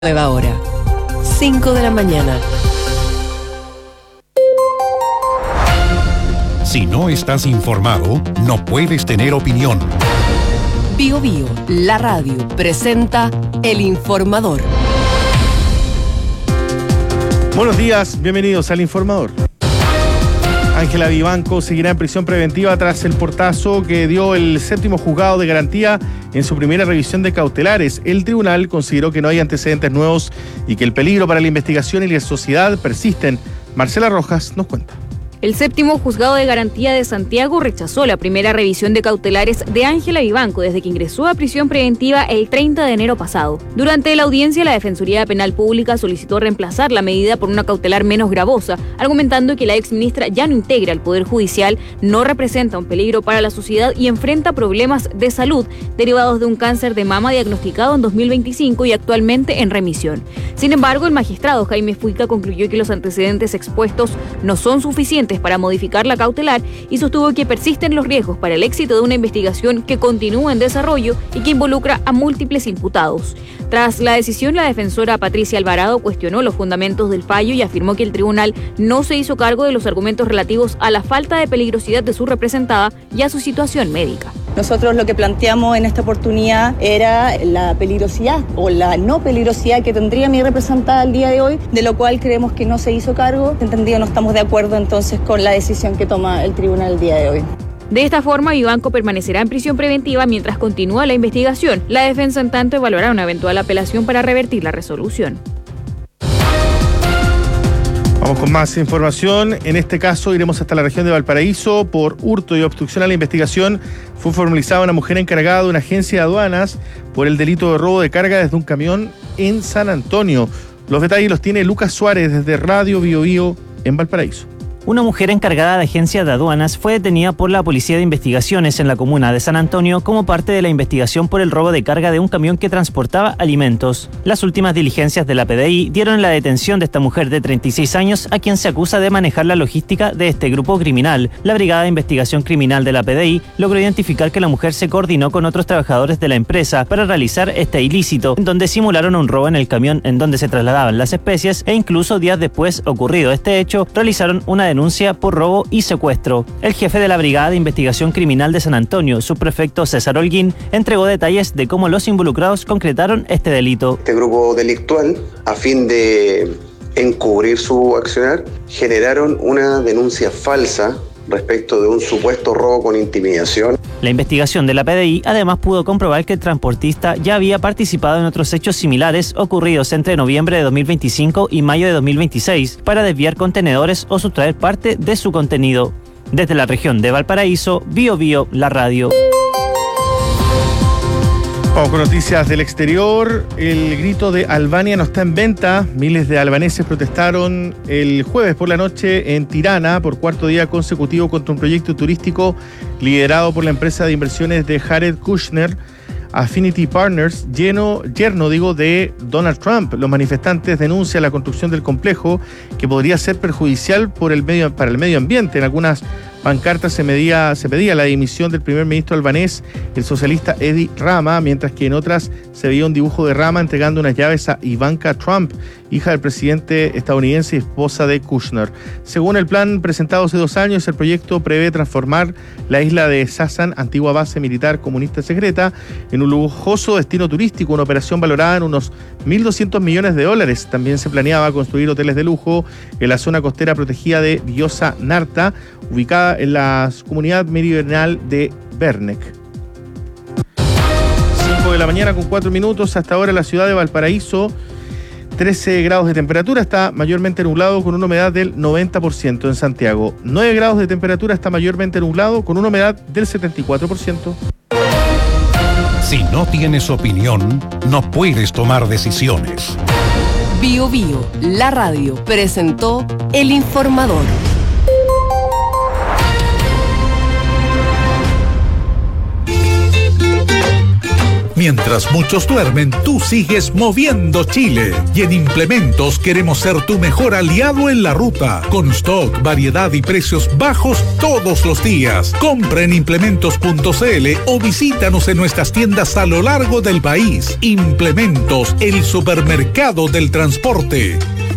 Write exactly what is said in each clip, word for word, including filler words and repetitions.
Nueva hora, cinco de la mañana. Si no estás informado, no puedes tener opinión. Bio Bio, la radio, presenta El Informador. Buenos días, bienvenidos al Informador. Ángela Vivanco seguirá en prisión preventiva tras el portazo que dio el séptimo juzgado de garantía en su primera revisión de cautelares. El tribunal consideró que no hay antecedentes nuevos y que el peligro para la investigación y la sociedad persisten. Marcela Rojas nos cuenta. El séptimo juzgado de garantía de Santiago rechazó la primera revisión de cautelares de Ángela Vivanco desde que ingresó a prisión preventiva el treinta de enero pasado. Durante la audiencia, la Defensoría Penal Pública solicitó reemplazar la medida por una cautelar menos gravosa, argumentando que la exministra ya no integra el Poder Judicial, no representa un peligro para la sociedad y enfrenta problemas de salud derivados de un cáncer de mama diagnosticado en dos mil veinticinco y actualmente en remisión. Sin embargo, el magistrado Jaime Fuica concluyó que los antecedentes expuestos no son suficientes para modificar la cautelar y sostuvo que persisten los riesgos para el éxito de una investigación que continúa en desarrollo y que involucra a múltiples imputados. Tras la decisión, la defensora Patricia Alvarado cuestionó los fundamentos del fallo y afirmó que el tribunal no se hizo cargo de los argumentos relativos a la falta de peligrosidad de su representada y a su situación médica. Nosotros lo que planteamos en esta oportunidad era la peligrosidad o la no peligrosidad que tendría mi representada al día de hoy, de lo cual creemos que no se hizo cargo. Entendido, no estamos de acuerdo entonces con la decisión que toma el tribunal el día de hoy. De esta forma, Vivanco permanecerá en prisión preventiva mientras continúa la investigación. La defensa, en tanto, evaluará una eventual apelación para revertir la resolución. Vamos con más información. En este caso iremos hasta la región de Valparaíso. Por hurto y obstrucción a la investigación fue formalizada una mujer encargada de una agencia de aduanas por el delito de robo de carga desde un camión en San Antonio. Los detalles los tiene Lucas Suárez desde Radio Bio Bio en Valparaíso. Una mujer encargada de agencia de aduanas fue detenida por la Policía de Investigaciones en la comuna de San Antonio como parte de la investigación por el robo de carga de un camión que transportaba alimentos. Las últimas diligencias de la P D I dieron la detención de esta mujer de treinta y seis años a quien se acusa de manejar la logística de este grupo criminal. La Brigada de Investigación Criminal de la P D I logró identificar que la mujer se coordinó con otros trabajadores de la empresa para realizar este ilícito, en donde simularon un robo en el camión en donde se trasladaban las especies e incluso días después ocurrido este hecho, realizaron una denuncia por robo y secuestro. El jefe de la Brigada de Investigación Criminal de San Antonio, subprefecto César Holguín, entregó detalles de cómo los involucrados concretaron este delito. Este grupo delictual, a fin de encubrir su accionar, generaron una denuncia falsa respecto de un supuesto robo con intimidación. La investigación de la P D I además pudo comprobar que el transportista ya había participado en otros hechos similares ocurridos entre noviembre de dos mil veinticinco y mayo de dos mil veintiséis para desviar contenedores o sustraer parte de su contenido. Desde la región de Valparaíso, Bio Bio, la radio. Vamos con noticias del exterior. El grito de Albania no está en venta. Miles de albaneses protestaron el jueves por la noche en Tirana por cuarto día consecutivo contra un proyecto turístico liderado por la empresa de inversiones de Jared Kushner, Affinity Partners, lleno, yerno digo, de Donald Trump. Los manifestantes denuncian la construcción del complejo que podría ser perjudicial por el medio, para el medio ambiente. En algunas pancartas se, medía, se pedía la dimisión del primer ministro albanés, el socialista Edi Rama, mientras que en otras se veía un dibujo de Rama entregando unas llaves a Ivanka Trump, hija del presidente estadounidense y esposa de Kushner. Según el plan presentado hace dos años, el proyecto prevé transformar la isla de Sasan, antigua base militar comunista secreta, en un lujoso destino turístico, una operación valorada en unos mil doscientos millones de dólares. También se planeaba construir hoteles de lujo en la zona costera protegida de Vjosa Narta, ubicada en la comunidad meridional de Bernek. cinco de la mañana con cuatro minutos. Hasta ahora la ciudad de Valparaíso, trece grados de temperatura, está mayormente nublado con una humedad del noventa por ciento. En Santiago, nueve grados de temperatura, está mayormente nublado con una humedad del setenta y cuatro por ciento. Si no tienes opinión, no puedes tomar decisiones. Bio Bio, la radio, presentó El Informador. Mientras muchos duermen, tú sigues moviendo Chile. Y en Implementos queremos ser tu mejor aliado en la ruta. Con stock, variedad y precios bajos todos los días. Compra en implementos punto c l o visítanos en nuestras tiendas a lo largo del país. Implementos, el supermercado del transporte.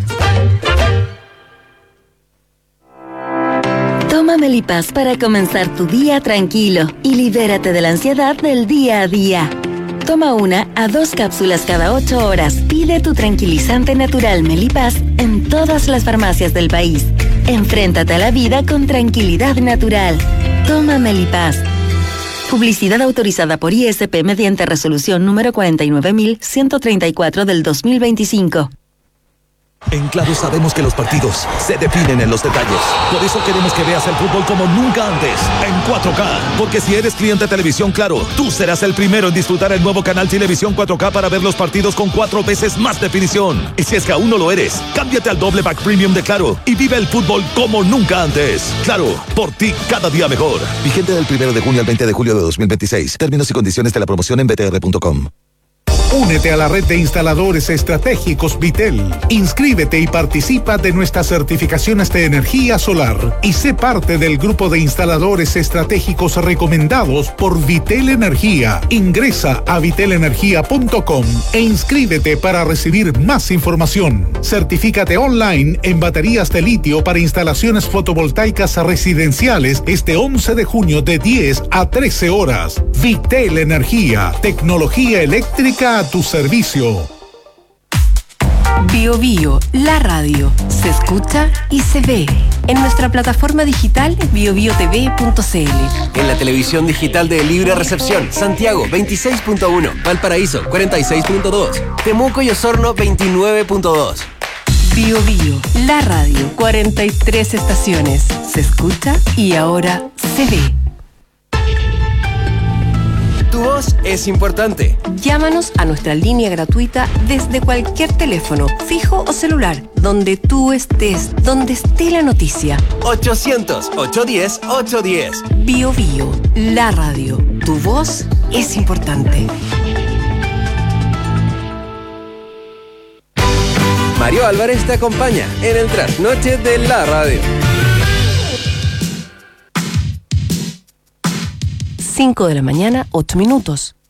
Toma Melipaz para comenzar tu día tranquilo y libérate de la ansiedad del día a día. Toma una a dos cápsulas cada ocho horas. Pide tu tranquilizante natural Melipaz en todas las farmacias del país. Enfréntate a la vida con tranquilidad natural. Toma Melipaz. Publicidad autorizada por I S P mediante resolución número cuarenta y nueve mil ciento treinta y cuatro del dos mil veinticinco. En Claro sabemos que los partidos se definen en los detalles. Por eso queremos que veas el fútbol como nunca antes, en cuatro K. Porque si eres cliente de Televisión Claro, tú serás el primero en disfrutar el nuevo canal Televisión cuatro K para ver los partidos con cuatro veces más definición. Y si es que aún no lo eres, cámbiate al doble pack premium de Claro y vive el fútbol como nunca antes. Claro, por ti cada día mejor. Vigente del primero de junio al veinte de julio de dos mil veintiséis. Términos y condiciones de la promoción en b t r punto com. Únete a la red de instaladores estratégicos Vitel. Inscríbete y participa de nuestras certificaciones de energía solar y sé parte del grupo de instaladores estratégicos recomendados por Vitel Energía. Ingresa a vitel energía punto com e inscríbete para recibir más información. Certifícate online en baterías de litio para instalaciones fotovoltaicas residenciales este once de junio de diez a trece horas. Vitel Energía, tecnología eléctrica a tu servicio. Bio Bio, la radio, se escucha y se ve en nuestra plataforma digital bio bio t v punto c l. En la televisión digital de Libre Recepción, Santiago veintiséis punto uno, Valparaíso cuarenta y seis punto dos, Temuco y Osorno veintinueve punto dos. Bio Bio, la radio, cuarenta y tres estaciones, se escucha y ahora se ve. Tu voz es importante. Llámanos a nuestra línea gratuita desde cualquier teléfono, fijo o celular, donde tú estés, donde esté la noticia. ochocientos, ochocientos diez, ochocientos diez. Bio Bio, la radio. Tu voz es importante. Mario Álvarez te acompaña en el trasnoche de la radio. cinco de la mañana, ocho minutos.